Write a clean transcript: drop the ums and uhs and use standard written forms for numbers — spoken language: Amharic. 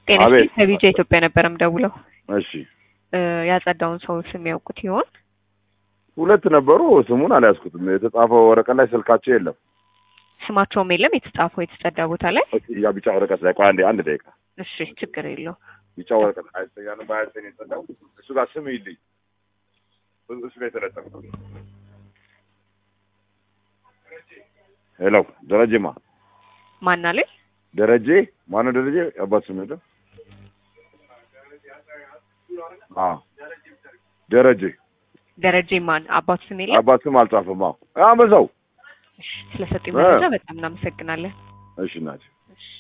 ጤነሽ ከቢጃ ኢትዮጵያ ነበርም ደውለው እሺ ያጸዳውን ሰው ስም ያውቁት ይሆን? ሁለት ነበሩ ስሙን አልያዝኩትም የተጻፈው ወረቀት ላይ ስልካቸው የለም ስማቸውም የለም የተጻፈው የተጸዳ ቦታ ላይ ያ ቢጫ ወረቀት ላይ ቆይ አንድ ደቂቃ እሺ ችግር የለው ቢጫ ወረቀት አይተኛን ባያሰኝ የተጸዳው እሱ ጋር ስም ይልኝ እሱ ላይ ተለጠፈው ሄሎ ደረጀማ ማን አለ ደረጀ ማን ነው ደረጀ አባት ስም ነው ደረጀ ማን አባት ስም የለም አባት ስም አልጻፈም በዛው ስለሰጠኝ መረጃ በጣም እናመሰግናለን እሺ እናቴ